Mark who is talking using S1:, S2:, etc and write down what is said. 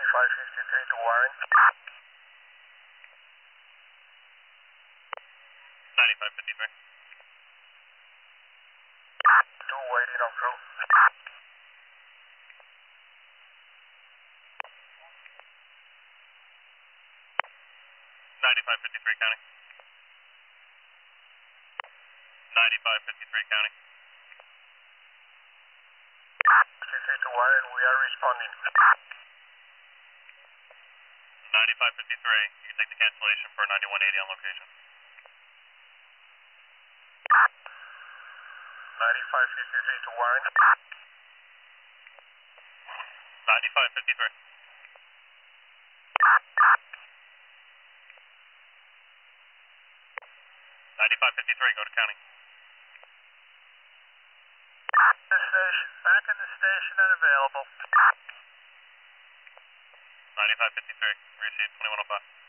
S1: 9553 to Warren.
S2: 9553.
S1: Two waiting on crew.
S2: 9553 counting. 9553 counting.
S1: 53 to Warren, we are responding.
S2: 9553, you can take the cancellation for 9180 on location.
S1: 9553 to Warren.
S2: 9553. 9553, go to county.
S1: Back in the station and available.
S2: 9553, receive 2105.